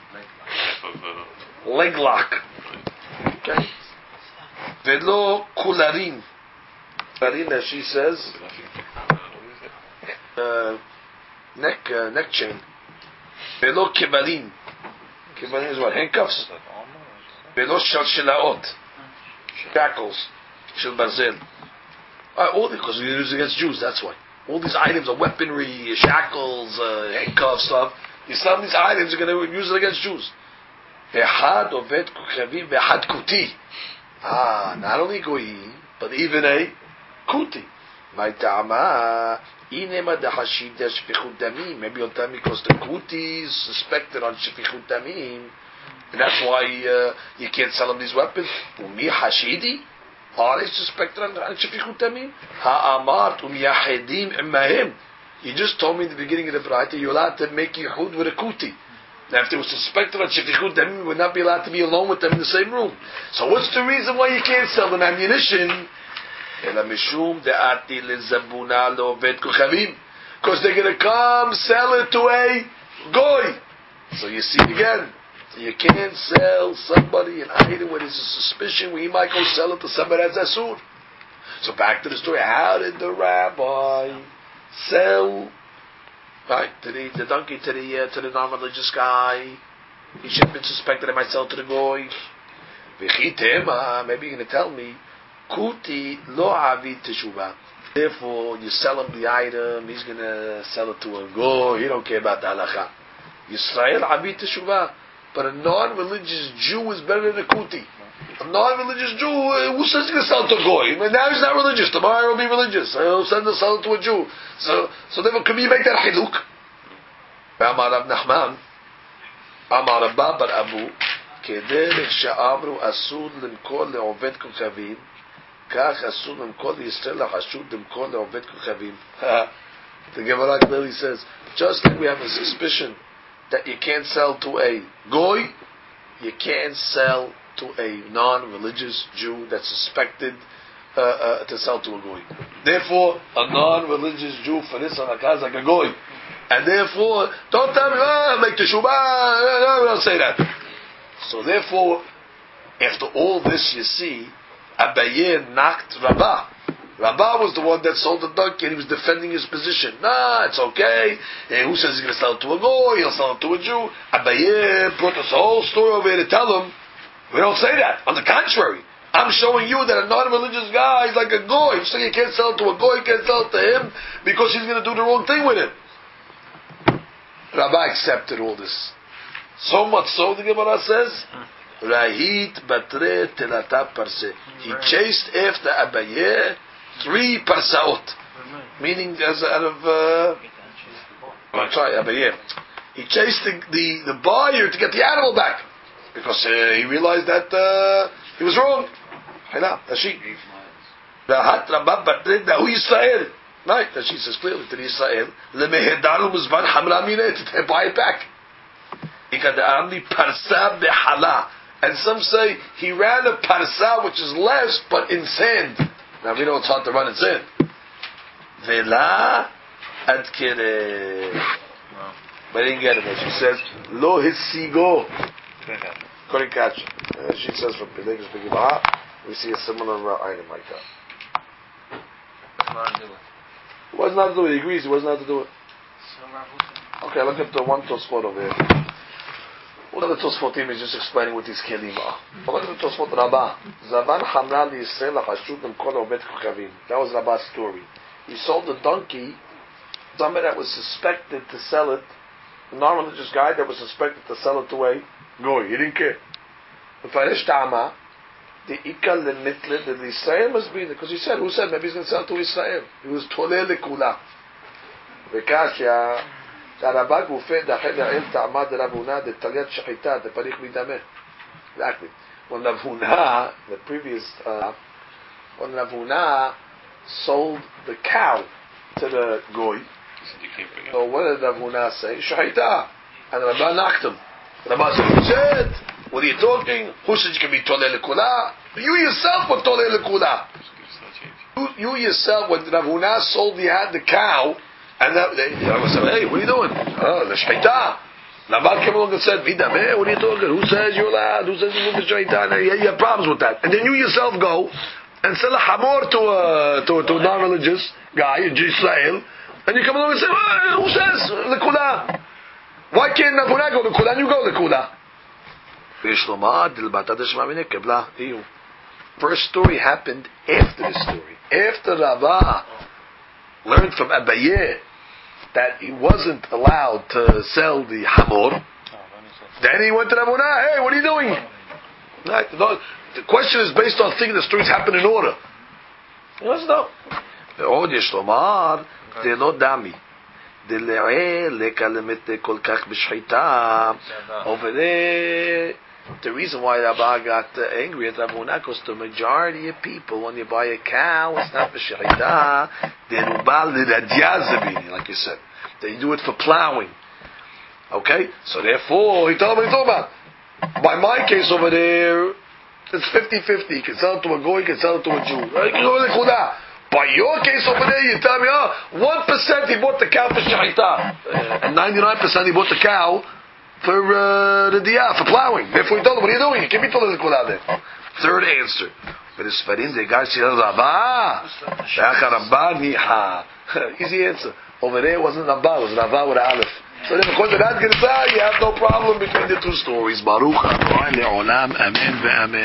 Leg lock. Okay. Ve'lo kularin. Kularin, as she says. Uh, neck uh, neck chain. Velo kibalin. Kibalin is what? Handcuffs. Velo shalshelaot. Shackles. Shel barzel. All because we use against Jews. That's why. All these items of weaponry, shackles, uh, handcuffs, stuff. You some of these items are going to use it against Jews. Behad ovet kukhavim behad kuti. Ah, not only goyi, but even a kuti. My ta'ama. Maybe you'll tell me because the kuti is suspected on Shefichut Damim, and that's why uh, you can't sell them these weapons. Umi hashidi? Are they suspected on, on Shefichut Damim? Ha'amart um yahedim imahim. You just told me in the beginning of the Braita you're allowed to make yehud with a kuti. Now if they were suspected on Shefichut Damim, you would not be allowed to be alone with them in the same room. So what's the reason why you can't sell them ammunition? Because they're going to come sell it to a goy. So you see again, you can't sell somebody an item where there's a suspicion where he might go sell it to somebody that's asur. So back to the story. How did the rabbi sell right to the, the donkey to the uh, to the non-religious guy? He should have been suspected he might sell to the goy. Maybe you're going to tell me. Kuti lo avid teshuvah. Therefore, you sell him the item, he's going to sell it to a go. He don't care about the halacha. Yisrael avid teshuvah. But a non-religious Jew is better than a kuti. A non-religious Jew, who says he's going to sell it to a goy? I mean, now he's not religious. Tomorrow he'll be religious. He'll send the sell it to a Jew. So, so therefore, can we make that chiluk? Amar Rav Nachman, Amar Rabba bar Abu, כדרך שאמרו אסור למכור לעובד כוכבים, כך אסור למכור לישראל החשוד למכור לעובד כוכבים. The Gemara clearly says, just like we have a suspicion that you can't sell to a goy, you can't sell to a non-religious Jew that's suspected uh, uh, to sell to a goy. Therefore, a non-religious Jew for this halakha is like a goy. And therefore, don't tell me, oh, make the shubah, no, don't say that. So therefore, after all this, you see, Abaye knocked Rabbah. Rabbah was the one that sold the donkey and he was defending his position. Nah, it's okay. Hey, who says he's going to sell it to a goy? He'll sell it to a Jew. Abaye brought this whole story over here to tell him, we don't say that. On the contrary, I'm showing you that a non-religious guy is like a goy. You say you can't sell it to a goy, you can't sell it to him because he's going to do the wrong thing with it. Rabbah accepted all this. So much so, the Gemara says, Rahit batre telata parse. He chased after Abaye three parsaot. Meaning, as out of, uh, I'm sorry, Abaye. He chased the, the, the buyer to get the animal back. Because uh, he realized that uh, he was wrong. Rahat Rabbah batre dahu Yisrael. Right, that she says clearly to the Israel, lemehedaru muzban hamra mineh, to buy it back. Ikadamni parsa behala. And some say he ran a parsa, which is less, but in sand. Now we know it's hard to run in sand. Vela ad kere. But I didn't get it. She says, lo hisigo. Couldn't catch it. Uh, she says from Pilegus Begibah, we see a similar uh, item like that. He wasn't allowed to do it. He agrees he wasn't allowed to do it. Okay, look at the one Tosfot over here. One of the Tosfotim is just explaining what these kelim are. Look at the Tosfot Rabbah. Zaban Hamra li Yisrael lachashut l'mkol obet kochavim. That was Rabbah's story. He sold the donkey, somebody that was suspected to sell it, a non-religious guy that was suspected to sell it to a goy. He didn't care. The Farish Ta'ama, the Ikal l'mitle, the Yisrael must be there. Because he said, who said, maybe he's going to sell it to Israel. He was toleh l'kula. V'kashya, שהרב"ג הופך דחל לעיל טעמה דרבונה דתליית שחיטה דפריך מדמה. Exactly. When Ravuna, the previous, uh, when Ravuna sold the cow to the goy, so what did Ravuna say? Shahita. And Rabbah knocked him. Rabbah said, who said? What are you talking? Who said you can be toleh l'kula? You yourself were toleh l'kula. You, you yourself, when Ravuna sold the, had the cow, and that, they, Rabbah said, hey, what are you doing? Oh, the shahita. Rabbah came along and said, Vidameh, what are you talking? Who says you're allowed? Who says you move the shahita? And you have problems with that. And then you yourself go and sell a hamor to a, to, to a non-religious guy in Israel, and you come along and say, well, who says l'kula? Why can't Ravuna go l'kula and you go l'kula? First story happened after the story. After Rabbah learned from Abaye that he wasn't allowed to sell the hamor, then he went to Ravuna. Hey, what are you doing? Right? No, the question is based on thinking the stories happen in order. Yes, no. ועוד יש לומר, זה לא דמי. דלעי לקה למתה כל כך בשחיטה. Over there, the reason why Rabbah got uh, angry at Ravuna, because the majority of people, when you buy a cow, it's not b'shechita, they're ubal l'radyazabini, like you said. They do it for plowing. Okay? So therefore, he told me, he told me, by my case over there, it's fifty-fifty. You can sell it to a goy, you can sell it to a Jew. You can go to Kuda. By your case over there, you tell me, oh, one percent he bought the cow for shechita, and ninety-nine percent he bought the cow for uh, the diya, for plowing. Therefore he told him, what are you doing? You can't be told the Kuda there. Third answer. But it's Farin, the guy says, Rabbah. Easy answer. Over there it wasn't Rabbah, it was Rabbah with Aleph. So then, according to that Girsah, you have no problem between the two stories. Baruch Adonai le'olam, amen ve'amen.